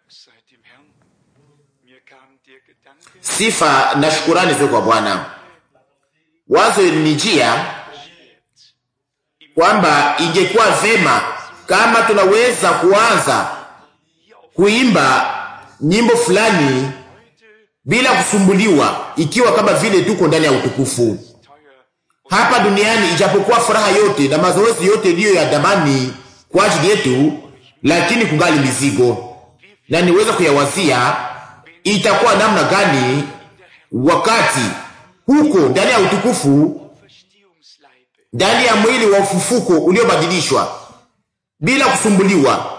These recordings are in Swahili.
Sifa na shukurani ziwe kwa Bwana. Wazo ilinijia kwamba ingekuwa vema kama tunaweza kuanza kuimba nyimbo fulani bila kusumbuliwa, ikiwa kama vile tuko ndani ya utukufu hapa duniani. Ijapokuwa furaha yote na mazoezi yote iliyo ya damani kwa ajili yetu, lakini kungali mizigo, na niweza kuyawazia itakuwa namna gani wakati huko ndani ya utukufu, ndani ya mwili wa ufufuko uliobadilishwa bila kusumbuliwa,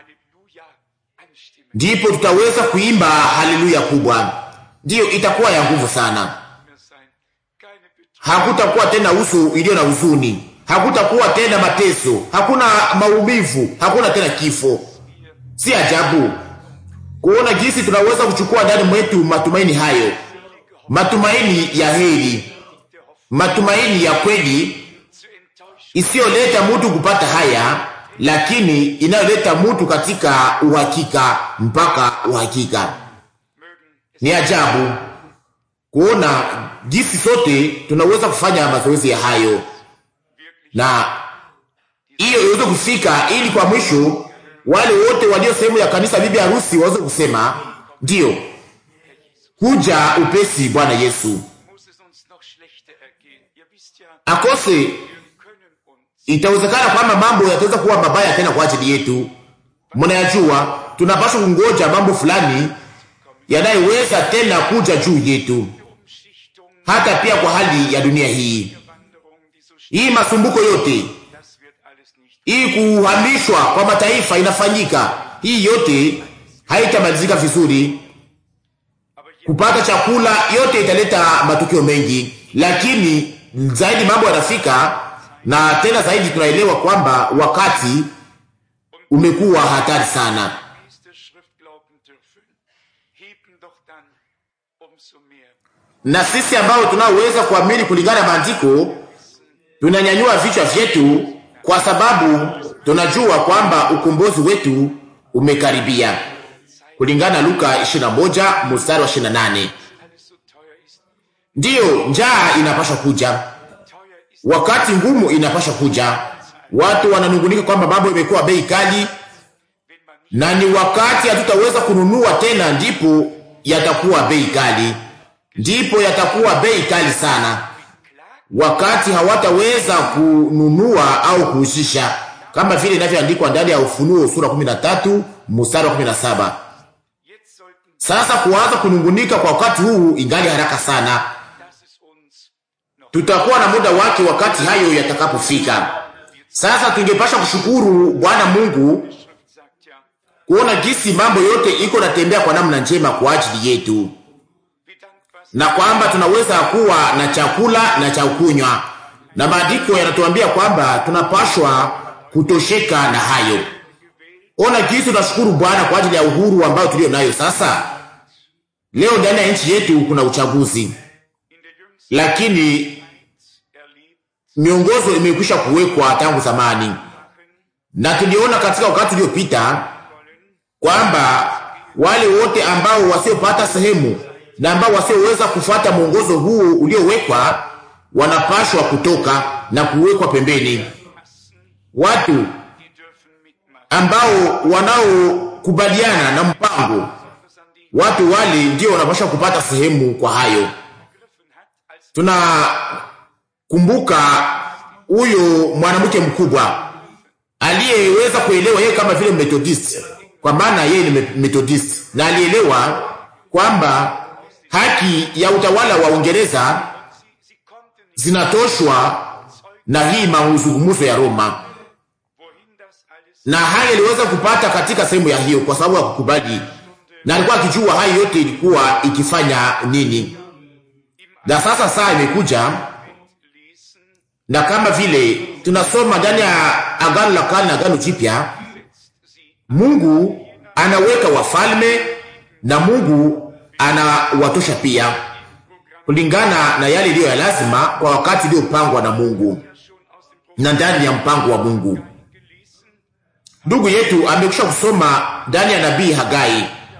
ndipo tutaweza kuimba haleluya kubwa. Ndiyo, itakuwa ya nguvu sana. Hakutakuwa tena uso iliyo na huzuni, hakutakuwa tena mateso, hakuna maumivu, hakuna tena kifo. Si ajabu kuona jinsi tunaweza kuchukua ndani mwetu matumaini hayo, matumaini ya heri, matumaini ya kweli, isiyoleta mtu kupata haya, lakini inayoleta mtu katika uhakika mpaka uhakika. Ni ajabu kuona jinsi sote tunaweza kufanya mazoezi ya hayo, na hiyo iweze kufika ili kwa mwisho wale wote walio sehemu ya kanisa bibi harusi waweze kusema ndio, kuja upesi Bwana Yesu. Akose itawezekana kwamba mambo yataweza kuwa mabaya tena kwa ajili yetu. Mnayajua, tunapaswa kungoja mambo fulani yanayoweza tena kuja juu yetu, hata pia kwa hali ya dunia hii. Hii masumbuko yote, hii kuhamishwa kwa mataifa inafanyika, hii yote haitamalizika vizuri. Kupata chakula yote italeta matukio mengi, lakini zaidi mambo yanafika, na tena zaidi tunaelewa kwamba wakati umekuwa hatari sana. Na sisi ambao tunaweza kuamini kulingana na maandiko, tunanyanyua vichwa vyetu kwa sababu tunajua kwamba ukombozi wetu umekaribia. Kulingana na Luka 21 mstari wa 28. Ndiyo, njaa inapaswa kuja, wakati ngumu inapaswa kuja. Watu wananungunika kwamba mambo imekuwa bei kali, na ni wakati hatutaweza kununua tena, ndipo yatakuwa bei kali, ndipo yatakuwa bei kali sana, wakati hawataweza kununua au kuhusisha, kama vile inavyoandikwa ndani ya Ufunuo sura 13 mstari wa 17. Sasa kuanza kunungunika kwa wakati huu ingali haraka sana. Tutakuwa na muda wake wakati hayo yatakapofika. Sasa tungepasha kushukuru Bwana Mungu kuona jinsi mambo yote iko natembea kwa namna njema kwa ajili yetu, na kwamba tunaweza kuwa na chakula na cha kunywa, na maandiko yanatuambia kwamba tunapashwa kutosheka na hayo. Ona jinsi tunashukuru Bwana kwa ajili ya uhuru ambao tulio nayo sasa. Leo ndani ya nchi yetu kuna uchaguzi, lakini miongozo imekwisha kuwekwa tangu zamani, na tuliona katika wakati uliopita kwamba wale wote ambao wasiopata sehemu na ambao wasioweza kufuata mwongozo huu uliowekwa wanapashwa kutoka na kuwekwa pembeni. Watu ambao wanaokubaliana na mpango, watu wale ndio wanapashwa kupata sehemu kwa hayo. Tunakumbuka huyo mwanamke mkubwa aliyeweza kuelewa yeye kama vile Methodist, kwa maana yeye ni Methodist, na alielewa kwamba haki ya utawala wa Uingereza zinatoshwa na hii mazungumzo ya Roma, na haya aliweza kupata katika sehemu ya hiyo kwa sababu ya kukubali, na alikuwa akijua hayo yote ilikuwa ikifanya nini. Na sasa saa imekuja, na kama vile tunasoma ndani ya Agano la Kale na Agano Jipya, Mungu anaweka wafalme na Mungu anawatosha pia kulingana na yale iliyo ya lazima kwa wakati uliopangwa na Mungu na ndani ya mpango wa Mungu. Ndugu yetu amekwisha kusoma ndani ya nabii Hagai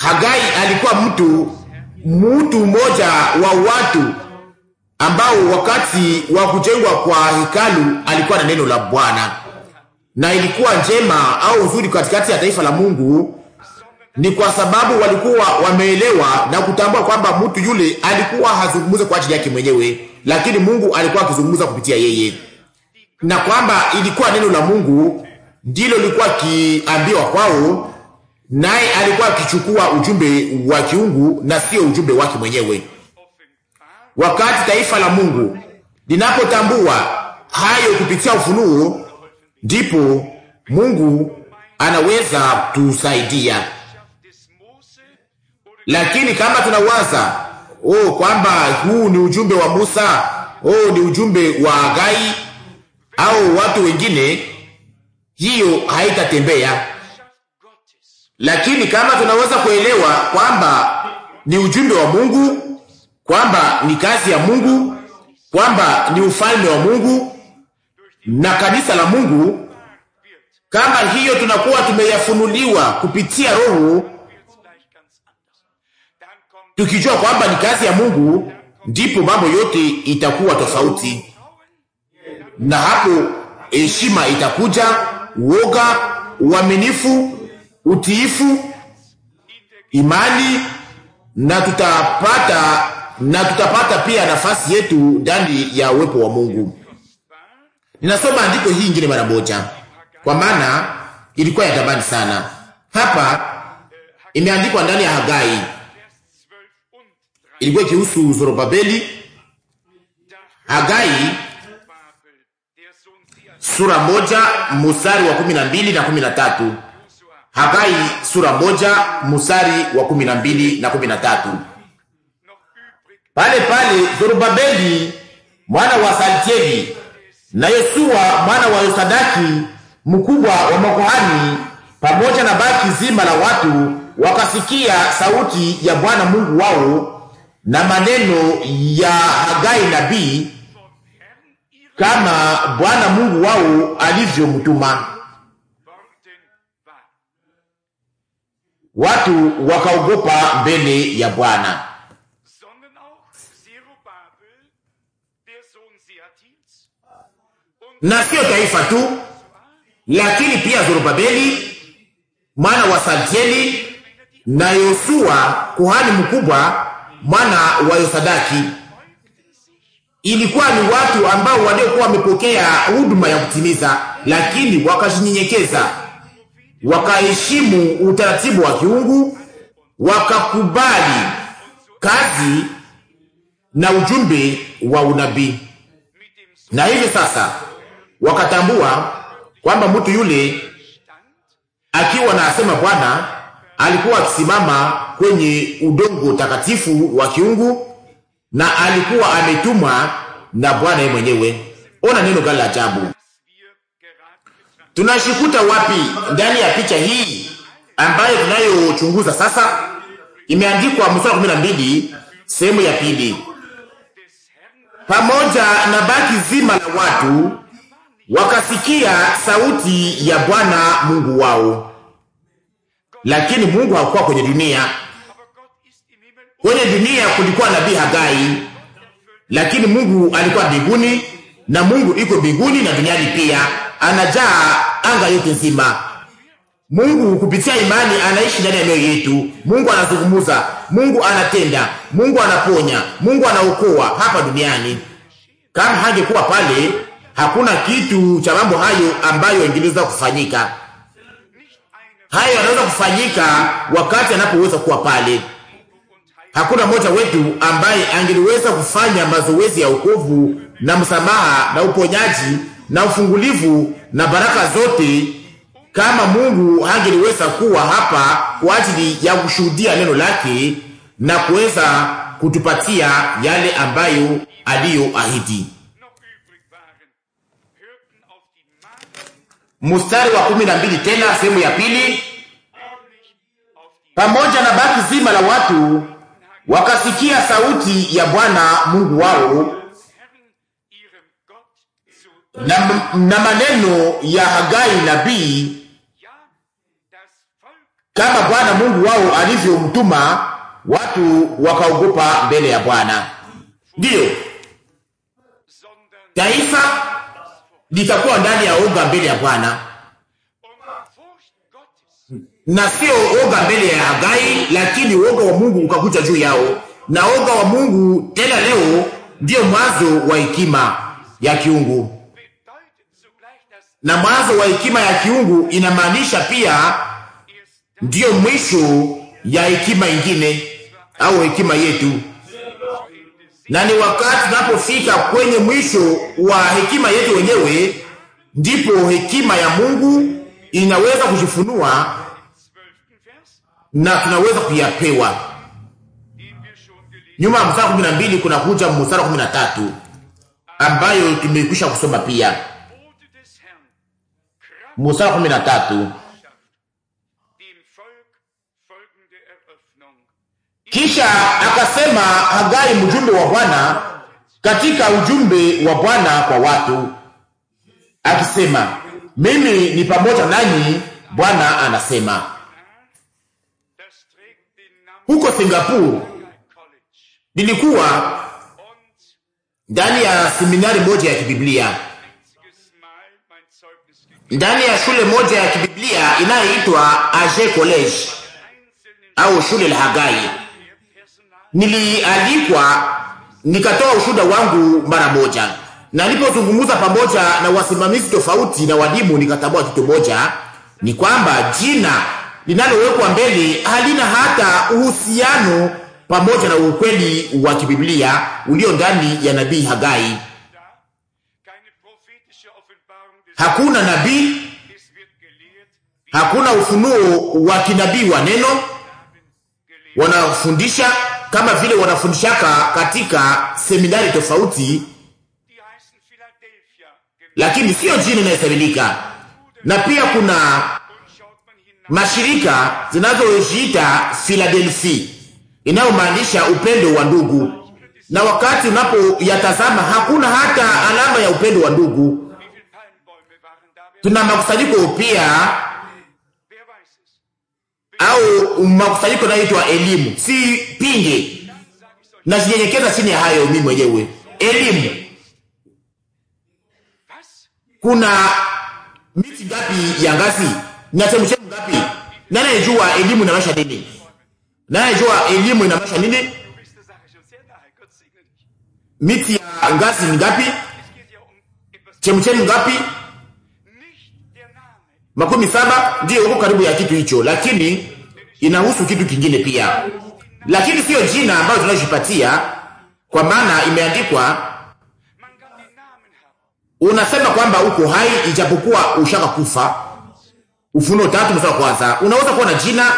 Hagai alikuwa mtu mmoja wa watu ambao wakati wa kujengwa kwa hekalu alikuwa na neno la Bwana, na ilikuwa njema au nzuri katikati ya taifa la Mungu. Ni kwa sababu walikuwa wameelewa na kutambua kwamba mtu yule alikuwa hazungumza kwa ajili yake mwenyewe, lakini Mungu alikuwa akizungumza kupitia yeye, na kwamba ilikuwa neno la Mungu ndilo lilikuwa kiambiwa kwao, naye alikuwa akichukua ujumbe wa kiungu na sio ujumbe wake mwenyewe. Wakati taifa la Mungu linapotambua hayo kupitia ufunuo, ndipo Mungu anaweza tusaidia. Lakini kama tunawaza kwamba huu ni ujumbe wa Musa, ni ujumbe wa Hagai au watu wengine, hiyo haitatembea. Lakini kama tunaweza kuelewa kwamba ni ujumbe wa Mungu, kwamba ni kazi ya Mungu, kwamba ni ufalme wa Mungu na kanisa la Mungu, kama hiyo tunakuwa tumeyafunuliwa kupitia Roho, tukijua kwamba ni kazi ya Mungu, ndipo mambo yote itakuwa tofauti. Na hapo heshima itakuja, uoga, uaminifu, utiifu, imani, na tutapata pia nafasi yetu ndani ya uwepo wa Mungu. Ninasoma andiko hii ingine mara moja, kwa maana ilikuwa ya thamani sana. Hapa imeandikwa ndani ya Hagai, ilikuwa ikihusu Zorobabeli. Hagai sura 1 mstari wa 12 na 13. Hagai sura 1 mstari wa 12 na 13. Pale Zorobabeli mwana wa Saltieli na Yesua mwana wa Yosadaki mkubwa wa makuhani pamoja na baki zima la watu wakasikia sauti ya Bwana Mungu wao na maneno ya Hagai nabii, kama Bwana Mungu wao alivyomtuma. Watu wakaogopa mbele ya Bwana. Na sio taifa tu, lakini pia Zorobabeli mwana wa Saltieli na Yosua kuhani mkubwa mwana wa Yosadaki. Ilikuwa ni watu ambao waliokuwa wamepokea huduma ya kutimiza, lakini wakajinyenyekeza, wakaheshimu utaratibu wa kiungu, wakakubali kazi na ujumbe wa unabii. Na hivi sasa wakatambua kwamba mtu yule akiwa na asema Bwana alikuwa akisimama kwenye udongo takatifu wa kiungu, na alikuwa ametumwa na Bwana yeye mwenyewe. Ona neno gani la ajabu! Tunashikuta wapi ndani ya picha hii ambayo tunayochunguza sasa? Imeandikwa mstari 12 sehemu ya pili, pamoja na baki zima la watu wakasikia sauti ya Bwana Mungu wao. Lakini Mungu hakuwa kwenye dunia. Kwenye dunia kulikuwa nabii Hagai, lakini Mungu alikuwa mbinguni, na Mungu iko mbinguni na duniani pia, anajaa anga yote nzima. Mungu kupitia imani anaishi ndani ya mioyo yetu. Mungu anazungumza, Mungu anatenda, Mungu anaponya, Mungu anaokoa hapa duniani. Kama hangekuwa pale, hakuna kitu cha mambo hayo ambayo ingeweza kufanyika. Hayo yanaweza kufanyika wakati anapoweza kuwa pale. Hakuna mmoja wetu ambaye angeliweza kufanya mazoezi ya wokovu na msamaha na uponyaji na ufungulivu na baraka zote kama Mungu hangeliweza kuwa hapa kwa ajili ya kushuhudia neno lake na kuweza kutupatia yale ambayo aliyoahidi. Mstari wa 12 tena sehemu ya pili, pamoja na baki zima la watu wakasikia sauti ya Bwana Mungu wao na maneno ya Hagai nabii, kama Bwana Mungu wao alivyomtuma, watu wakaogopa mbele ya Bwana. Ndiyo, taifa litakuwa ndani ya oga mbele ya Bwana, na sio oga mbele ya Hagai, lakini oga wa Mungu ukakuja juu yao. Na oga wa Mungu tena leo ndiyo mwanzo wa hekima ya kiungu, na mwanzo wa hekima ya kiungu inamaanisha pia ndiyo mwisho ya hekima ingine au hekima yetu. Na ni wakati tunapofika kwenye mwisho wa hekima yetu wenyewe, ndipo hekima ya Mungu inaweza kujifunua na tunaweza kuyapewa. Nyuma ya mstari 12 kuna kuja mstari 13 ambayo tumekwisha kusoma pia. Mstari 13, kisha akasema Hagai mjumbe wa Bwana katika ujumbe wa Bwana kwa watu, akisema, mimi ni pamoja nanyi, Bwana anasema. Huko Singapore nilikuwa ndani ya seminari moja ya kibiblia, ndani ya shule moja ya kibiblia inayoitwa Age College au shule la Hagai. Nilialikwa nikatoa ushuhuda wangu mara moja, na nilipozungumza pamoja na wasimamizi tofauti na walimu, nikatambua kitu moja, ni kwamba jina linalowekwa mbele halina hata uhusiano pamoja na ukweli wa kibiblia ulio ndani ya nabii Hagai. Hakuna nabii, hakuna ufunuo wa kinabii wa neno. Wanafundisha kama vile wanafundishaka katika seminari tofauti, lakini sio jina linalosabilika. Na pia kuna mashirika zinazojiita Philadelphia, inayomaanisha upendo wa ndugu, na wakati unapoyatazama hakuna hata alama ya upendo wa ndugu. Tuna makusanyiko pia au makusanyiko yanayoitwa elimu. Si pinge na sinyenyekeza chini ya hayo mimi mwenyewe. Elimu, kuna miti ngapi ya ngazi na chemchemu ngapi? Nani anajua elimu inamaanisha nini? Nani anajua elimu inamaanisha nini? Miti ya ngazi ni ngapi? Chemchemu ngapi? 17. Ndio, huko karibu ya kitu hicho, lakini inahusu kitu kingine pia, lakini sio jina ambayo tunajipatia, kwa maana imeandikwa. Unasema kwamba uko hai ijapokuwa ushaka kufa. Ufunuo 3 mstari wa kwanza. Unaweza kuwa na jina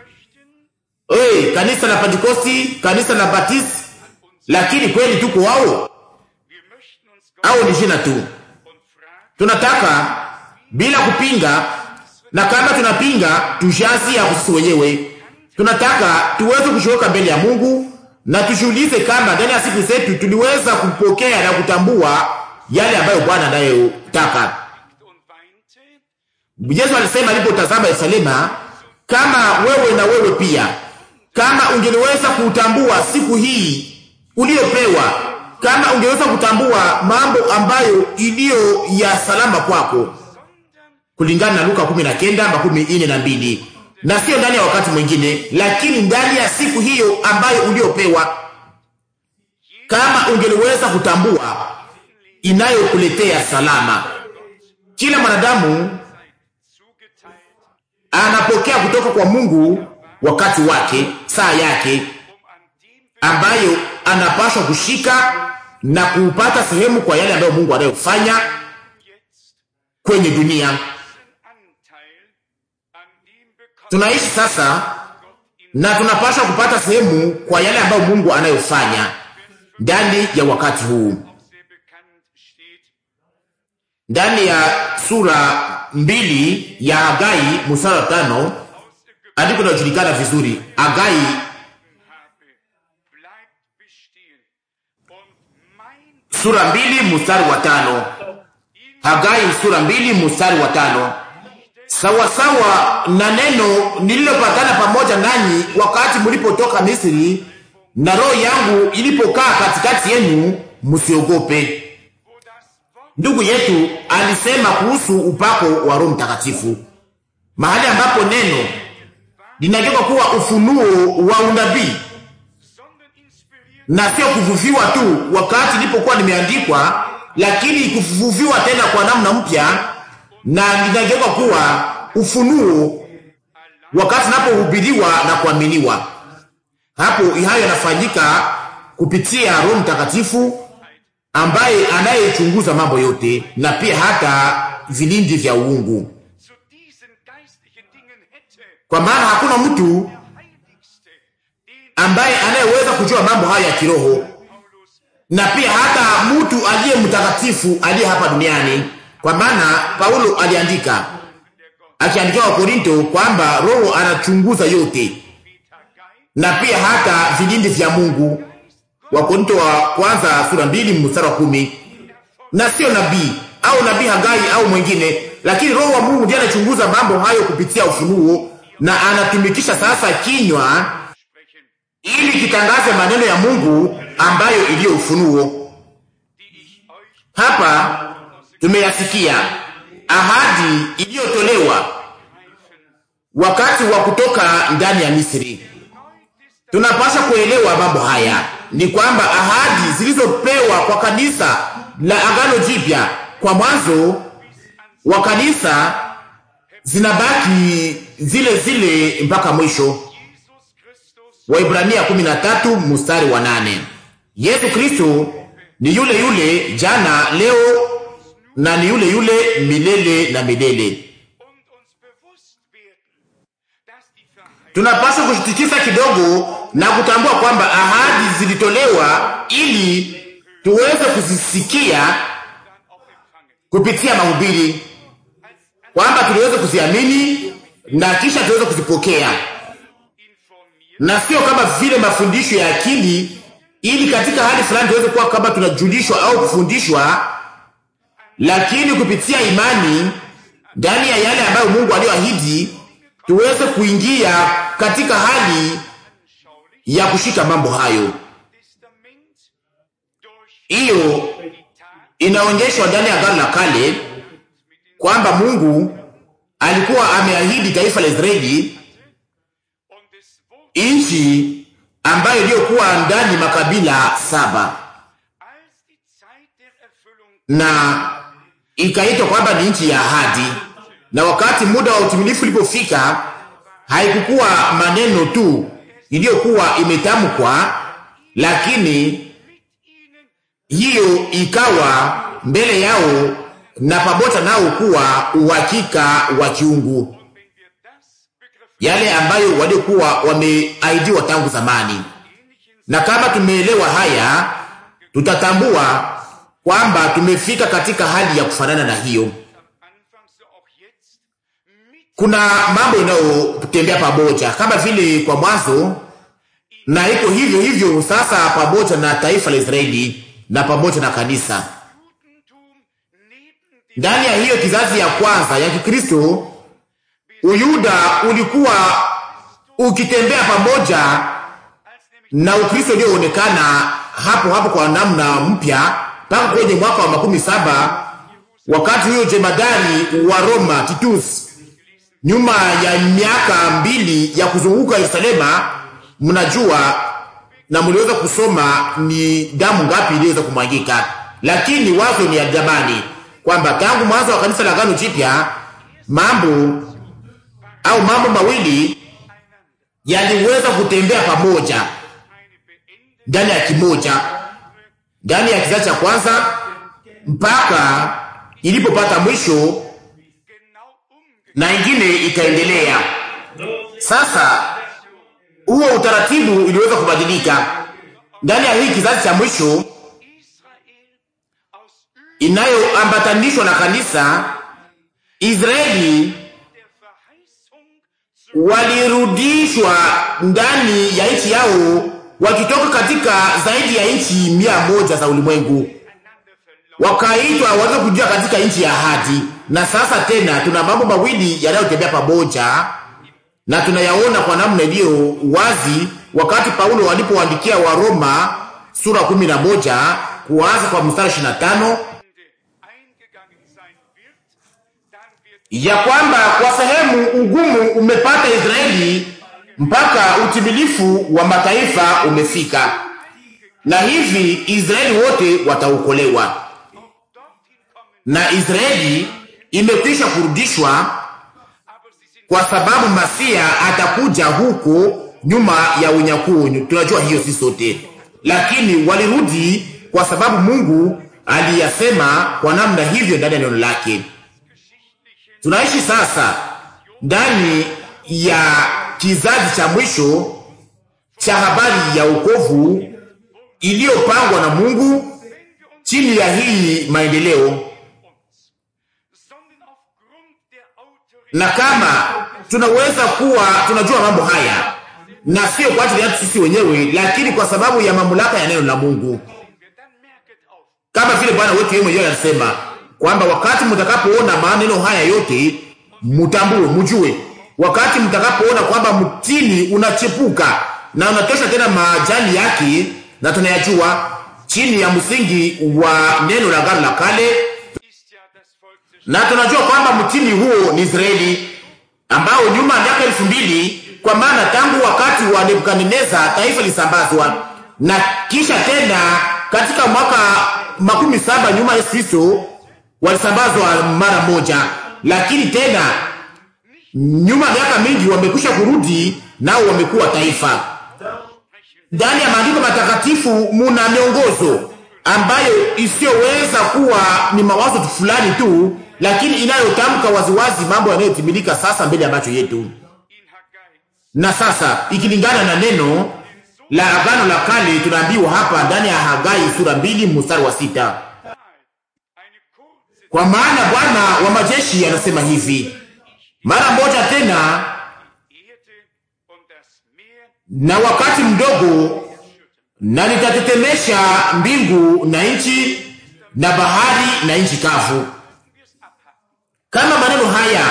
kanisa la Pentecosti, kanisa la Baptist, lakini kweli tuko wao au ni jina tu? Tunataka bila kupinga, na kama tunapinga tujazi ya sisi wenyewe. Tunataka tuweze kushoka mbele ya Mungu na tujiulize kama ndani ya siku zetu tuliweza kupokea na kutambua yale ambayo Bwana anayotaka. Yesu alisema alipotazama Yerusalemu, kama wewe na wewe pia, kama ungeliweza kutambua siku hii uliopewa, kama ungeweza kutambua mambo ambayo iliyo ya salama kwako, kulingana na Luka 19:42, na sio ndani ya wakati mwingine, lakini ndani ya siku hiyo ambayo uliopewa, kama ungeliweza kutambua inayokuletea salama. Kila mwanadamu anapokea kutoka kwa Mungu wakati wake, saa yake, ambayo anapaswa kushika na kupata sehemu kwa yale ambayo Mungu anayofanya kwenye dunia. Tunaishi sasa na tunapaswa kupata sehemu kwa yale ambayo Mungu anayofanya ndani ya wakati huu. Ndani ya sura 2 ya Hagai mstari wa 5, andiko linalojulikana vizuri. Hagai sura 2 mstari wa 5. Hagai sura 2 mstari wa 5. sawa sawa na neno nililopatana pamoja nanyi wakati mlipotoka Misri, na roho yangu ilipokaa katikati yenu, msiogope. Ndugu yetu alisema kuhusu upako wa Roho Mtakatifu, mahali ambapo neno linageuka kuwa ufunuo wa unabii na sio kuvuviwa tu wakati nilipokuwa nimeandikwa, lakini kuvuviwa tena kwa namna mpya, na linageuka kuwa ufunuo wakati napohubiriwa na kuaminiwa. Hapo hayo yanafanyika kupitia Roho Mtakatifu ambaye anayechunguza mambo yote na pia hata vilindi vya uungu. Kwa maana hakuna mtu ambaye anayeweza kujua mambo haya ya kiroho, na pia hata mtu aliye mtakatifu aliye hapa duniani. Kwa maana Paulo aliandika akiandikia wa Korinto kwamba Roho anachunguza yote na pia hata vilindi vya Mungu. Wa Korinto wa kwanza sura 2 mstari wa 10. Na sio nabii au nabii Hagai au mwingine, lakini Roho wa Mungu ndiye anachunguza mambo hayo kupitia ufunuo, na anatumikisha sasa kinywa ili kitangaze maneno ya Mungu ambayo iliyo ufunuo. Hapa tumeyasikia ahadi iliyotolewa wakati wa kutoka ndani ya Misri. Tunapaswa kuelewa mambo haya, ni kwamba ahadi zilizopewa kwa kanisa la Agano Jipya kwa mwanzo wa kanisa zinabaki zile zile mpaka mwisho. Waebrania 13 mstari wa 8. Yesu Kristo ni yule yule jana, leo na ni yule yule milele na milele. Tunapaswa kushitikisa kidogo na kutambua kwamba ahadi zilitolewa ili tuweze kuzisikia kupitia mahubiri, kwamba tuweze kuziamini na kisha tuweze kuzipokea, na sio kama vile mafundisho ya akili, ili katika hali fulani tuweze kuwa kama tunajulishwa au kufundishwa, lakini kupitia imani ndani ya yale ambayo Mungu aliyoahidi tuweze kuingia katika hali ya kushika mambo hayo. Hiyo inaonyeshwa ndani ya Agano la Kale kwamba Mungu alikuwa ameahidi taifa la Israeli nchi ambayo iliyokuwa ndani makabila 7, na ikaitwa kwamba ni nchi ya ahadi. Na wakati muda wa utimilifu ulipofika, haikukuwa maneno tu iliyokuwa imetamkwa, lakini hiyo ikawa mbele yao na pamoja nao kuwa uhakika wa kiungu, yale ambayo walikuwa wameahidiwa tangu zamani. Na kama tumeelewa haya, tutatambua kwamba tumefika katika hali ya kufanana na hiyo. Kuna mambo yanayotembea pamoja kama vile kwa mwanzo, na iko hivyo hivyo sasa pamoja na taifa la Israeli na pamoja na kanisa. Ndani ya hiyo kizazi ya kwanza ya Kikristo, Uyuda ulikuwa ukitembea pamoja na Ukristo ulioonekana hapo hapo kwa namna mpya mpaka kwenye mwaka wa 17, wakati huyo jemadari wa Roma Titus, nyuma ya miaka 2 ya kuzunguka Yerusalema, mnajua na mliweza kusoma ni damu ngapi iliweza kumwagika. Lakini wazo ni ya jamani kwamba tangu mwanzo wa kanisa la Agano Jipya mambo mawili yaliweza kutembea pamoja ndani ya kimoja, ndani ya kizazi cha kwanza mpaka ilipopata mwisho na ingine ikaendelea. Sasa huo utaratibu iliweza kubadilika ndani ya hii kizazi cha mwisho inayoambatanishwa na kanisa. Israeli walirudishwa ndani ya nchi yao wakitoka katika zaidi ya nchi 100 za ulimwengu, wakaitwa waweze kujua katika nchi ya ahadi, Na sasa tena tuna mambo mawili yanayotembea pamoja, na tunayaona kwa namna iliyo wazi wakati Paulo alipoandikia wa Roma sura 11 kuanza kwa mstari 25, ya kwamba kwa sehemu ugumu umepata Israeli mpaka utimilifu wa mataifa umefika, na hivi Israeli wote wataokolewa. Na Israeli imekwisha kurudishwa kwa sababu Masia atakuja huko nyuma ya unyakuo. Tunajua hiyo sisi sote, lakini walirudi kwa sababu Mungu aliyasema kwa namna hivyo ndani ya neno lake. Tunaishi sasa ndani ya kizazi cha mwisho cha habari ya wokovu iliyopangwa na Mungu chini ya hii maendeleo. Na kama tunaweza kuwa tunajua mambo haya, na sio kwa ajili yetu sisi wenyewe, lakini kwa sababu ya mamlaka ya neno la Mungu, kama vile Bwana wetu yeye mwenyewe anasema kwamba wakati mtakapoona maneno haya yote mtambue, mjue. Wakati mtakapoona kwamba mtini unachepuka na unatosha tena majani yake, na tunayajua chini ya msingi wa neno la Agano la Kale, na tunajua kwamba mtini huo ni Israeli, ambao nyuma ya miaka 2000, kwa maana tangu wakati wa Nebukadneza taifa lisambazwa, na kisha tena katika mwaka 17 nyuma ya Kristo walisambazwa mara moja, lakini tena nyuma ya miaka mingi wamekwisha kurudi, nao wamekuwa taifa. Ndani ya maandiko matakatifu muna miongozo ambayo isiyoweza kuwa ni mawazo fulani tu, lakini inayotamka waziwazi mambo yanayotimilika sasa mbele ya macho yetu. Na sasa ikilingana na neno la Agano la Kale, tunaambiwa hapa ndani ya Hagai sura 2 mstari wa 6, kwa maana Bwana wa majeshi anasema hivi, mara moja tena na wakati mdogo, na nitatetemesha mbingu na nchi na bahari na nchi kavu. Kama maneno haya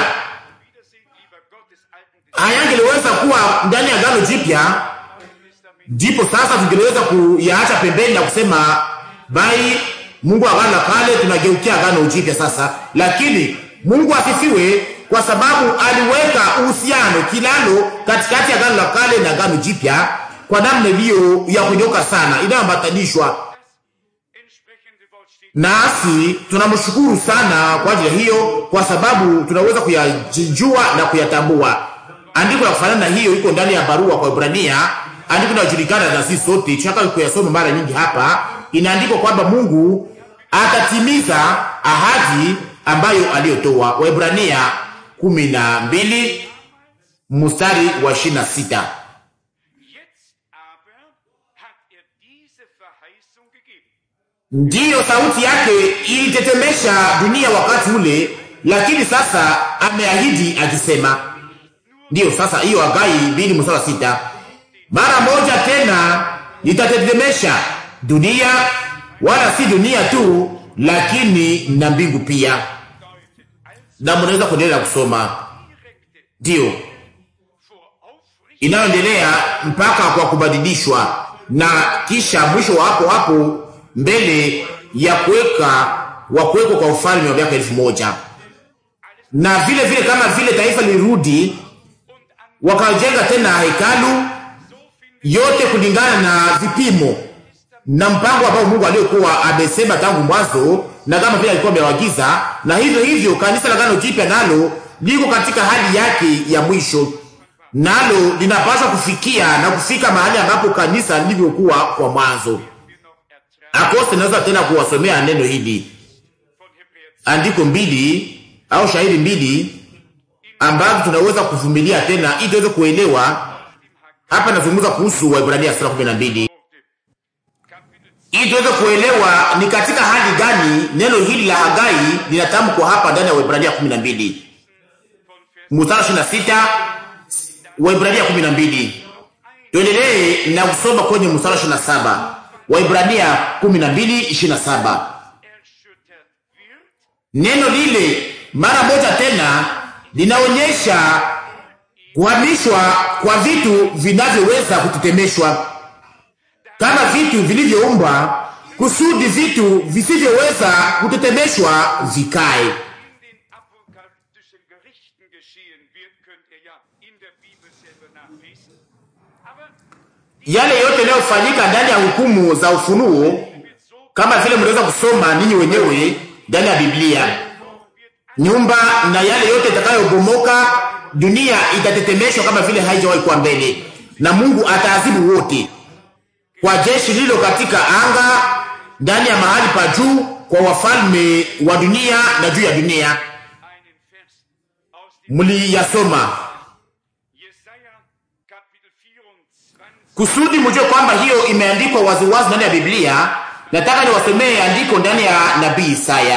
hayangeliweza kuwa ndani ya Agano Jipya, ndipo sasa tungeliweza kuyaacha pembeni na kusema bai Mungu wa Agano la Kale, tunageukia Agano Jipya sasa. Lakini Mungu asifiwe, kwa sababu aliweka uhusiano kilalo katikati ya Agano la Kale na Agano Jipya kwa namna iliyo ya kunyoka sana, inayoambatanishwa. Nasi tunamshukuru sana kwa ajili ya hiyo, kwa sababu tunaweza kuyajua na kuyatambua. Andiko la kufanana na hiyo iko ndani ya barua kwa Ibrania, andiko linalojulikana na sisi sote, tunataka kuyasoma mara nyingi hapa. Inaandikwa kwamba Mungu atatimiza ahadi ambayo aliyotoa. Waebrania 12 mstari wa 26. Ndiyo sauti yake ilitetemesha dunia wakati ule, lakini sasa ameahidi akisema, ndiyo sasa hiyo Hagai 2 mstari wa 6, mara moja tena nitatetemesha dunia, wala si dunia tu, lakini na mbingu pia. Na mnaweza kuendelea kusoma, ndiyo inayoendelea mpaka kwa kubadilishwa, na kisha mwisho wa hapo mbele ya kuwekwa kwa ufalme wa miaka 1000. Na vile vile kama vile taifa lirudi wakajenga tena hekalu, yote kulingana na vipimo na mpango ambao Mungu aliyokuwa amesema tangu mwanzo, na kama vile alikuwa amewaagiza. Na hivyo hivyo kanisa la Agano Jipya nalo liko katika hali yake ya mwisho, nalo linapaswa kufikia na kufika mahali ambapo kanisa lilivyokuwa kwa mwanzo. Akose naweza tena kuwasomea neno hili, andiko 2 au shahidi 2 ambazo tunaweza kuvumilia tena ili tuweze kuelewa. Hapa nazungumza kuhusu Waebrania sura 12, ili tuweze kuelewa ni katika hali gani neno hili la Hagai linatamkwa hapa ndani ya Waebrania 12 mstari 26. Waebrania 12, tuendelee na kusoma kwenye mstari 27. Waebrania 12:27, neno lile mara moja tena linaonyesha kuhamishwa kwa vitu vinavyoweza kutetemeshwa, kama vitu vilivyoumbwa kusudi vitu visivyoweza kutetemeshwa vikae. Yale yote yanayofanyika ndani ya hukumu za ufunuo, kama vile mnaweza kusoma ninyi wenyewe ndani ya Biblia, nyumba na yale yote itakayobomoka, dunia itatetemeshwa kama vile haijawahi kuwa mbele, na Mungu ataadhibu wote kwa jeshi lilo katika anga, ndani ya mahali pa juu, kwa wafalme wa dunia na juu ya dunia. Mliyasoma kusudi mjue kwamba hiyo imeandikwa waziwazi ndani ya Biblia. Nataka niwasomee andiko ndani ya nabii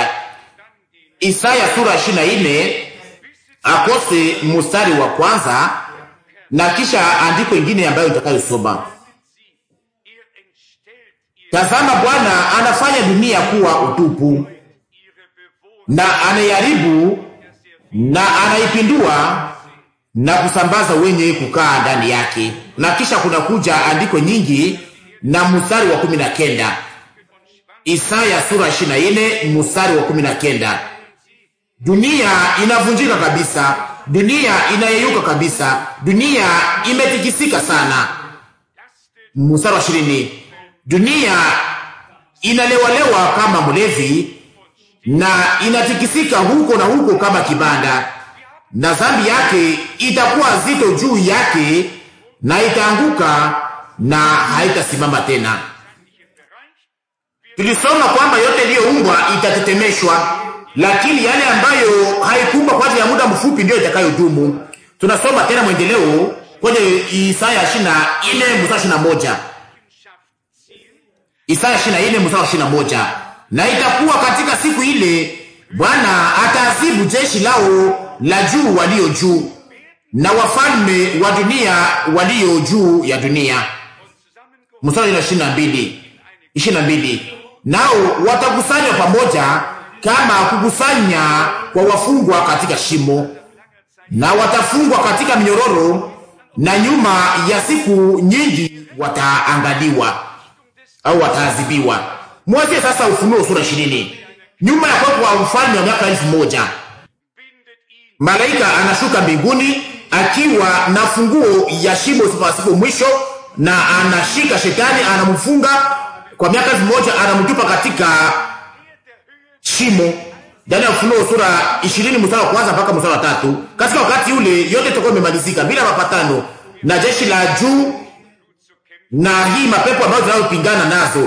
Isaya sura 24 akose mstari wa kwanza, na kisha andiko ingine ambayo nitakayosoma. Tazama, Bwana anafanya dunia kuwa utupu, na anayaribu na anaipindua na kusambaza wenye kukaa ndani yake. Na kisha kuna kuja andiko nyingi na mstari wa 19. Isaya sura 24 mstari wa 19. Dunia inavunjika kabisa, dunia inayeyuka kabisa, dunia imetikisika sana. Mstari wa 20. Dunia inalewalewa kama mlevi, na inatikisika huko na huko kama kibanda, na dhambi yake itakuwa zito juu yake, na itaanguka na haitasimama tena. Tulisoma kwamba yote iliyoumbwa itatetemeshwa, lakini yale ambayo haikumbwa kwa ajili ya muda mfupi ndio itakayodumu. Tunasoma tena mwendeleo kwenye Isaya 24 mstari 21. Isaya 24 mstari 21. Na itakuwa katika siku ile Bwana ataadhibu jeshi lao la juu walio juu, na wafalme wa dunia walio juu ya dunia. Mstari 22. Nao watakusanywa pamoja kama kukusanya kwa wafungwa katika shimo, na watafungwa katika minyororo, na nyuma ya siku nyingi wataangaliwa au wataadhibiwa. Mwache sasa Ufunuo sura 20. Nyuma ya kwa ufalme wa miaka 1000, malaika anashuka mbinguni akiwa na funguo ya shimo sipo mwisho, na anashika shetani, anamfunga kwa miaka 1000, anamtupa katika shimo. Ndani ya Ufunuo sura 20 mstari wa kwanza mpaka mstari wa 3. Katika wakati ule yote itakuwa imemalizika bila mapatano na jeshi la juu na hii mapepo ambayo tunayopingana nazo,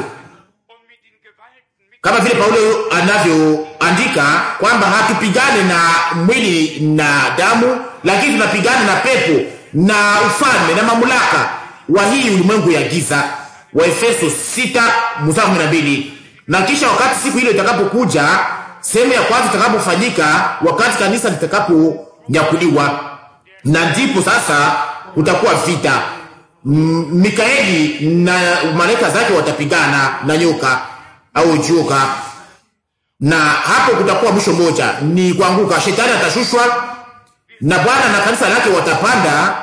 kama vile Paulo anavyoandika kwamba hatupigane na mwili na damu, lakini tunapigana na pepo na ufalme na mamlaka wa hii ulimwengu ya giza, wa Efeso 6 mstari 12. Na kisha wakati siku ile itakapokuja, sehemu ya kwanza itakapofanyika, wakati kanisa litakaponyakuliwa, na ndipo sasa utakuwa vita. Mikaeli na malaika zake watapigana na nyoka au joka, na hapo kutakuwa mwisho moja, ni kuanguka. Shetani atashushwa na Bwana na kanisa lake watapanda,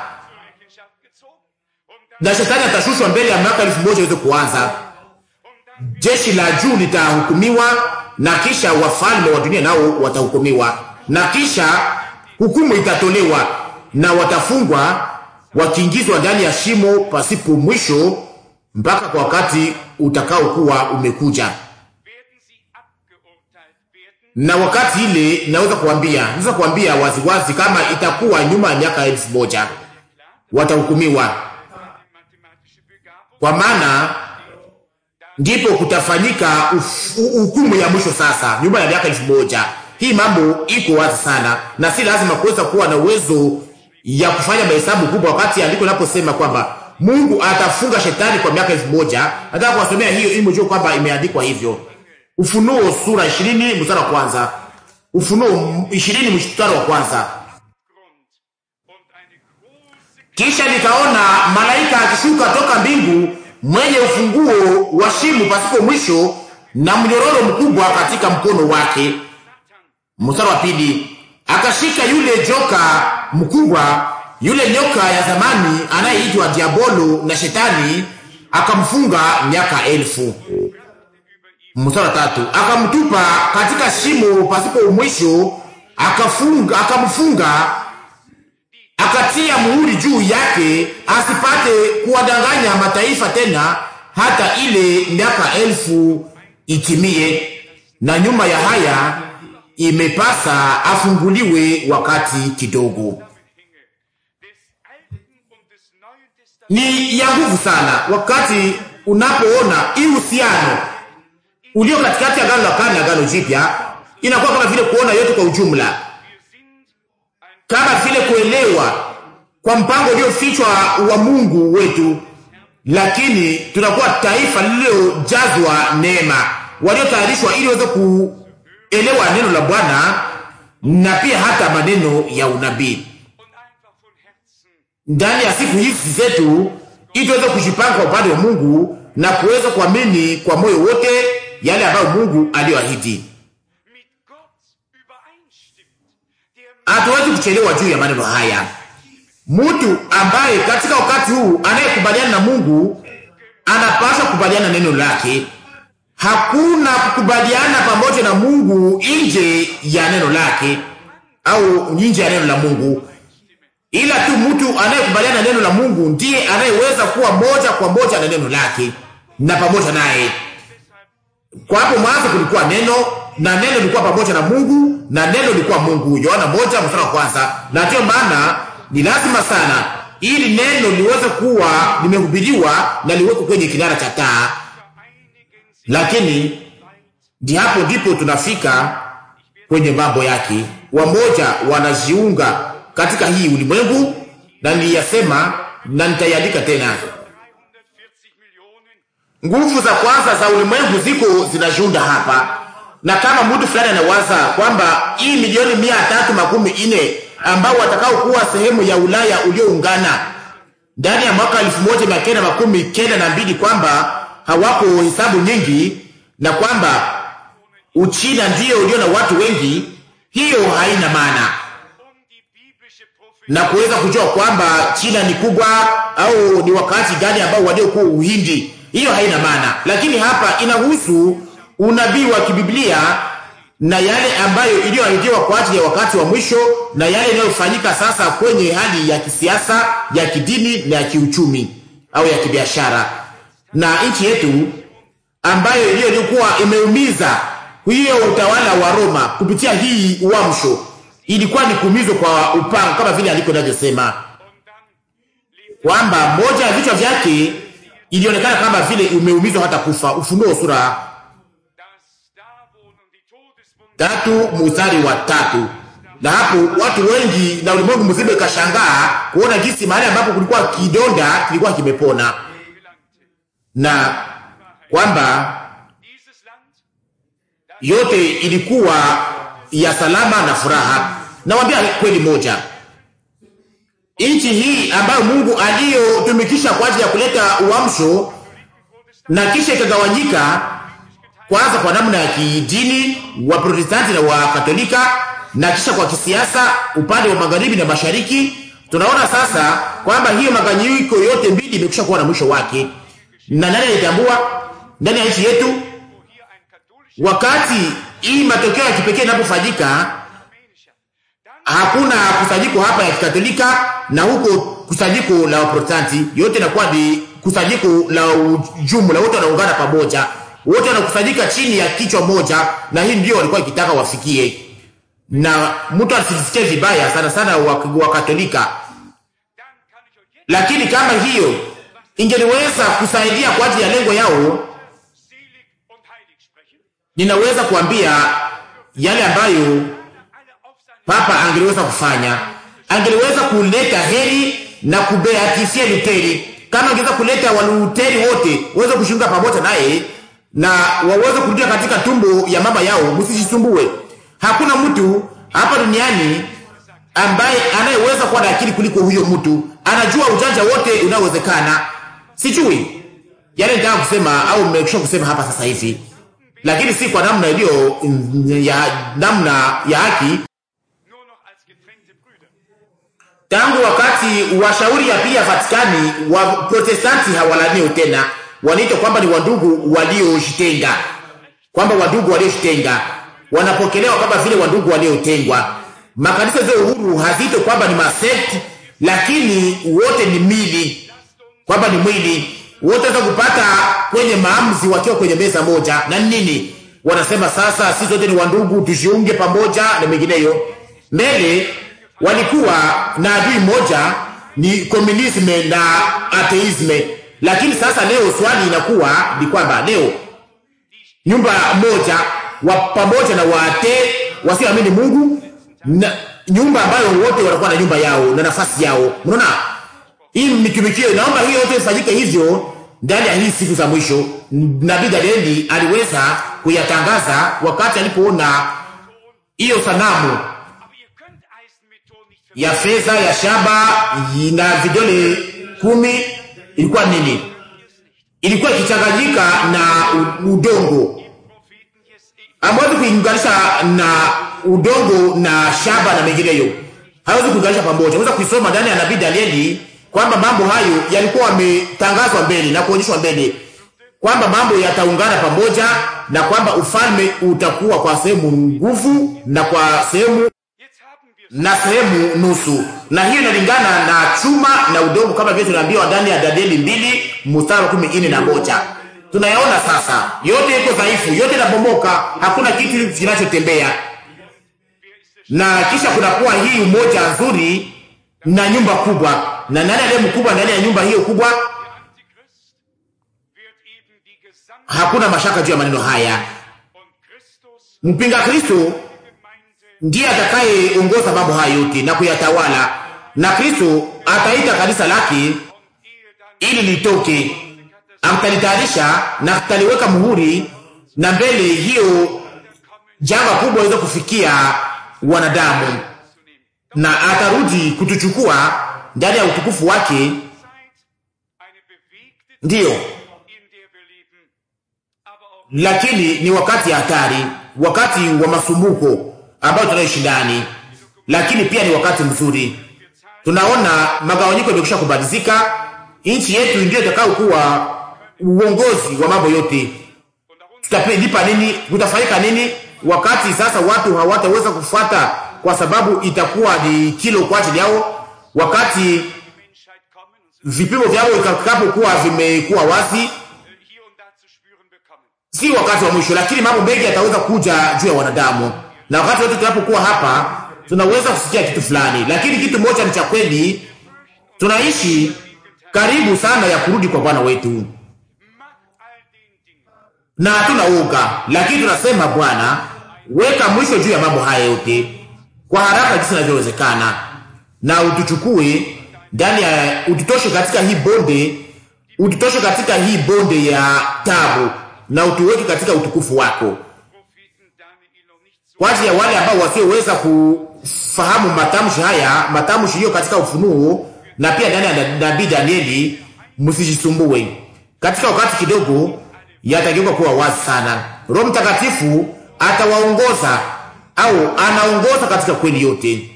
na shetani atashushwa mbele ya miaka 1000 iweze kuanza. Jeshi la juu litahukumiwa, na kisha wafalme wa dunia nao watahukumiwa, na kisha hukumu itatolewa, na watafungwa wakiingizwa ndani ya shimo pasipo mwisho mpaka kwa wakati utakao kuwa umekuja. Na wakati ile naweza kuambia waziwazi kama itakuwa nyuma ya miaka 1000 watahukumiwa, kwa maana ndipo kutafanyika hukumu ya mwisho sasa nyuma ya miaka 1000. Hii mambo iko wazi sana, na si lazima kuweza kuwa na uwezo ya kufanya mahesabu kubwa wakati andiko linaposema kwamba Mungu atafunga shetani kwa miaka 1000. Nataka kuwasomea hiyo ili mjue kwamba imeandikwa hivyo. Ufunuo sura 20 mstari wa kwanza. Ufunuo 20 mstari wa kwanza. Kisha nikaona malaika akishuka toka mbingu, mwenye ufunguo wa shimo pasipo mwisho, na mnyororo mkubwa katika mkono wake. Mstari wa pili. akashika yule joka mkubwa, yule nyoka ya zamani anayeitwa Diabolo na Shetani, akamfunga miaka 1000. Mstari 3, akamtupa katika shimo pasipo mwisho, akamfunga, akatia muhuri juu yake, asipate kuwadanganya mataifa tena, hata ile miaka 1000 itimie. Na nyuma ya haya imepasa afunguliwe wakati kidogo. Ni ya nguvu sana wakati unapoona hii uhusiano ulio katikati ya Agano la Kale na Agano Jipya. Inakuwa kama vile kuona yote kwa ujumla, kama vile kuelewa kwa mpango uliofichwa wa Mungu wetu, lakini tunakuwa taifa lililojazwa neema, waliotayarishwa ili waweze kuelewa neno la Bwana na pia hata maneno ya unabii ndani ya siku hizi zetu, ili tuweze kujipanga kwa upande wa Mungu na kuweza kuamini kwa moyo wote yale ambayo Mungu aliyoahidi. Hatuwezi kuchelewa juu ya maneno haya. Mtu ambaye katika wakati huu anayekubaliana na Mungu anapaswa kukubaliana neno lake. Hakuna kukubaliana pamoja na Mungu nje ya neno lake au nje ya neno la Mungu, ila tu mtu anayekubaliana na neno la Mungu ndiye anayeweza kuwa moja kwa moja na neno lake na pamoja naye. Kwa hapo mwanzo kulikuwa neno, na neno lilikuwa pamoja na Mungu, na neno lilikuwa Mungu. Yohana 1:1. Na ndio maana ni lazima sana ili neno liweze kuwa limehubiriwa na liwekwe kwenye kinara cha taa. Lakini hapo ndipo tunafika kwenye mambo yake. Wamoja wanajiunga katika hii ulimwengu, na niliyasema na nitaiandika tena. Nguvu za kwanza za ulimwengu ziko zinajunda hapa. Na kama mtu fulani anawaza kwamba hii milioni 340 ambao watakao kuwa sehemu ya Ulaya ulioungana ndani ya mwaka 1992, kwamba hawako hesabu nyingi na kwamba Uchina ndio ulio na watu wengi, hiyo haina maana. Na kuweza kujua kwamba China ni kubwa au ni wakati gani ambao waliokuwa Uhindi, hiyo haina maana. Lakini hapa inahusu unabii wa kibiblia na yale ambayo iliyoahidiwa kwa ajili ya wakati wa mwisho, na yale yanayofanyika sasa kwenye hali ya kisiasa, ya kidini na ya kiuchumi au ya kibiashara. Na nchi yetu ambayo iliyokuwa imeumiza hiyo utawala wa Roma kupitia hii uamsho, ilikuwa ni kuumizwa kwa upanga, kama vile aliko ninavyosema kwamba moja ya vichwa vyake ilionekana kama vile umeumizwa hata kufa. Ufunuo sura 3:3. Na hapo watu wengi na ulimwengu mzima ikashangaa kuona jinsi mahali ambapo kulikuwa kidonda kilikuwa kimepona, na kwamba yote ilikuwa ya salama na furaha. Nawaambia kweli moja, nchi hii ambayo Mungu aliyotumikisha kwa ajili ya kuleta uamsho na kisha ikagawanyika, kwanza kwa namna ya kidini wa Protestanti na wa Katolika, na kisha kwa kisiasa upande wa magharibi na mashariki, tunaona sasa kwamba hiyo maganyiko yote mbili imekwisha kuwa na mwisho wake. Na nani alitambua ndani ya nchi yetu wakati hii matokeo ya kipekee yanapofanyika? Hakuna kusanyiko hapa ya Katolika na huko kusanyiko la Protestanti, yote inakuwa ni kusanyiko la ujumla, wote wanaungana pamoja, wote wanakusanyika chini ya kichwa moja, na hii ndio walikuwa ikitaka wafikie. Na mtu asisikie vibaya sana sana wa Katolika, lakini kama hiyo ingeliweza kusaidia kwa ajili ya lengo yao, ninaweza kuambia yale ambayo Papa angeliweza kufanya. Angeliweza kuleta heri na kubeatifia Luteri. Kama angeweza kuleta Waluteri wote waweze kushirika pamoja naye na waweze kurudia katika tumbo ya mama yao, msijisumbue. Hakuna mtu hapa duniani ambaye anayeweza kuwa na akili kuliko huyo mtu. Anajua ujanja wote unaowezekana. Sijui yale nitaka kusema au mmekwisha kusema hapa sasa hivi, lakini si kwa namna iliyo ya namna ya haki, Tangu wakati wa shauri ya pia Vatikani, wa Protestanti hawalaniwi tena, wanaitwa kwamba ni wandugu waliojitenga, kwamba wandugu waliojitenga wanapokelewa kama vile wandugu waliotengwa. Makanisa za uhuru hazito kwamba ni masect, lakini wote ni mili, kwamba ni mwili wote waweza kupata kwenye maamuzi wakiwa kwenye meza moja. Na nini wanasema sasa? Sisi wote ni wandugu, tujiunge pamoja na mengineyo. Mbele walikuwa na adui moja, ni komunisme na ateisme, lakini sasa leo swali inakuwa ni kwamba leo nyumba moja wa pamoja na waate wasioamini Mungu, na nyumba ambayo wote wanakuwa na nyumba yao na nafasi yao. Unaona hii mitumikio, naomba hiyo yote ifanyike hivyo ndani ya hii siku za mwisho. Nabii Danieli aliweza kuyatangaza wakati alipoona hiyo sanamu ya fedha, ya shaba na vidole 10. Ilikuwa nini? Ilikuwa ikichanganyika na udongo. Ambapo kuinganisha na udongo na shaba na mengineyo, hawezi kuunganisha pamoja. Unaweza kuisoma ndani ya nabii Danieli kwamba mambo hayo yalikuwa yametangazwa mbele na kuonyeshwa mbele kwamba mambo yataungana pamoja, na kwamba ufalme utakuwa kwa sehemu nguvu na kwa sehemu nusu. Na hiyo inalingana na chuma na udongo, kama vile tunaambiwa ndani ya Danieli 2:14. Tunayaona sasa, yote iko dhaifu, yote inabomoka, hakuna kitu kinachotembea. Na kisha kunakuwa hii umoja nzuri na nyumba kubwa. Na nani aliye mkubwa ndani ya nyumba hiyo kubwa? Hakuna mashaka juu ya maneno haya. Mpinga Kristo ndiye atakayeongoza mambo haya yote na kuyatawala, na Kristo ataita kanisa lake ili litoke, amtalitayarisha na ataliweka muhuri, na mbele hiyo janga kubwa iweze kufikia wanadamu, na atarudi kutuchukua ndani ya utukufu wake. Ndiyo, lakini ni wakati hatari, wakati wa masumbuko ambao tunaishi ndani, lakini pia ni wakati mzuri. Tunaona magawanyiko yamekwisha kubadilika. Nchi yetu ndio itakayokuwa uongozi wa mambo yote. Tutalipa nini? Tutafanyika nini? Wakati sasa watu hawataweza kufuata, kwa sababu itakuwa ni kilo kwa ajili yao. Wakati vipimo vyao itakapokuwa vimekuwa wazi, si wakati wa mwisho, lakini mambo mengi yataweza kuja juu ya wanadamu. Na wakati wote tunapokuwa hapa, tunaweza kusikia kitu fulani, lakini kitu moja ni cha kweli, tunaishi karibu sana ya kurudi kwa Bwana wetu. Na hatuna uoga, lakini tunasema Bwana, weka mwisho juu ya mambo haya yote kwa haraka jinsi inavyowezekana, na utuchukue ndani ya, ututoshe katika hii bonde, ututoshe katika hii bonde ya tabu, na utuweke katika utukufu wako. Kwa ajili ya wale ambao wasioweza kufahamu matamshi haya, matamshi hiyo katika Ufunuo na pia ndani ya nabii Danieli, msijisumbue. Katika wakati kidogo yatageuka kuwa wazi sana. Roho Mtakatifu atawaongoza, au anaongoza katika kweli yote.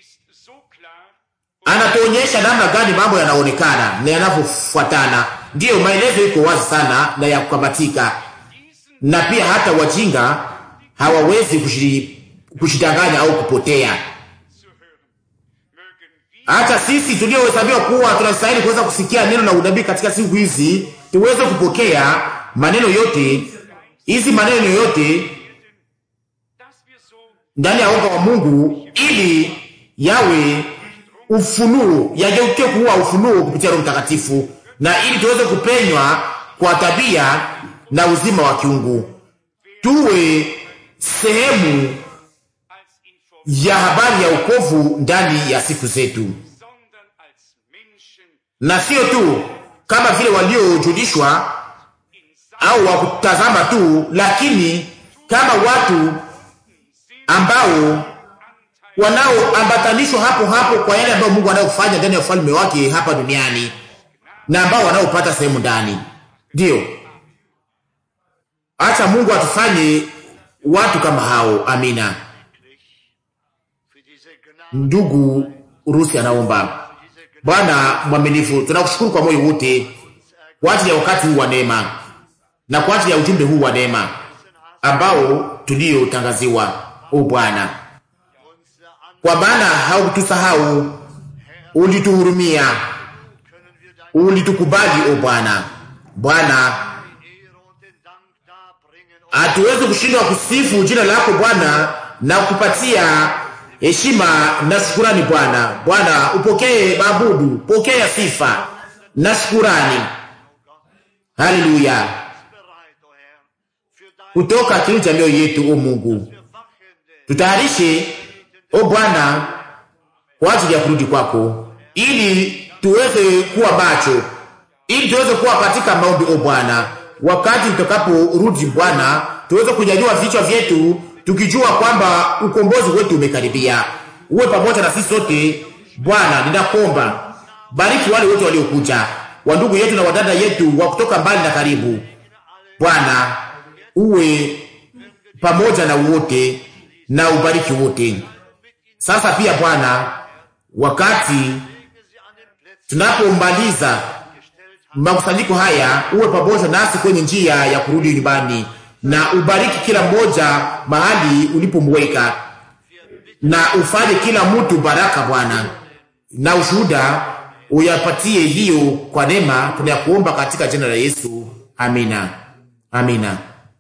Anatuonyesha namna gani mambo yanaonekana na yanavyofuatana. Ndiyo, maelezo iko wazi sana na ya kukamatika, na pia hata wajinga hawawezi kushidanganya au kupotea. Hata sisi tuliohesabiwa kuwa tunastahili kuweza kusikia neno na unabii katika siku hizi, tuweze kupokea maneno yote, hizi maneno yote ndani ya woga wa Mungu, ili yawe ufunuo, yageuke kuwa ufunuo kupitia Roho Mtakatifu, na ili tuweze kupenywa kwa tabia na uzima wa kiungu, tuwe sehemu ya habari ya wokovu ndani ya siku zetu, na sio tu kama vile waliojulishwa au wakutazama tu, lakini kama watu ambao wanaoambatanishwa hapo hapo kwa yale ambayo Mungu anayofanya ndani ya ufalme wake hapa duniani, na ambao wanaopata sehemu ndani. Ndio, acha Mungu atufanye watu kama hao. Amina. Ndugu Urusi anaomba. Bwana mwaminifu, tunakushukuru kwa moyo wote kwa ajili ya wakati huu wa neema na kwa ajili ya ujumbe huu wa neema ambao tuliotangaziwa, o Bwana, kwa maana haukutusahau, ulituhurumia, ulitukubali, o Bwana. Bwana, hatuwezi kushindwa kusifu jina lako Bwana na kupatia heshima na shukrani Bwana. Bwana, upokee maabudu, pokea sifa na shukrani. Haleluya. Kutoka kiu cha mioyo yetu, o Mungu, tutayarishe, o Bwana, kwa ajili ya kurudi kwako, ili tuweze kuwa macho, ili tuweze kuwa katika maombi, o Bwana, wakati tutakaporudi Bwana, tuweze kunyanyua vichwa vyetu tukijua kwamba ukombozi wetu umekaribia. Uwe pamoja na sisi sote Bwana. Ninakuomba, bariki wale wote waliokuja, wa ndugu yetu na wadada yetu wa kutoka mbali na karibu. Bwana, uwe pamoja na wote na ubariki wote. Sasa pia Bwana, wakati tunapomaliza makusanyiko haya, uwe pamoja nasi kwenye njia ya kurudi nyumbani, na ubariki kila mmoja mahali ulipomweka, na ufanye kila mtu baraka Bwana, na ushuhuda uyapatie hiyo kwa neema. Tunakuomba katika jina la Yesu, amina, amina.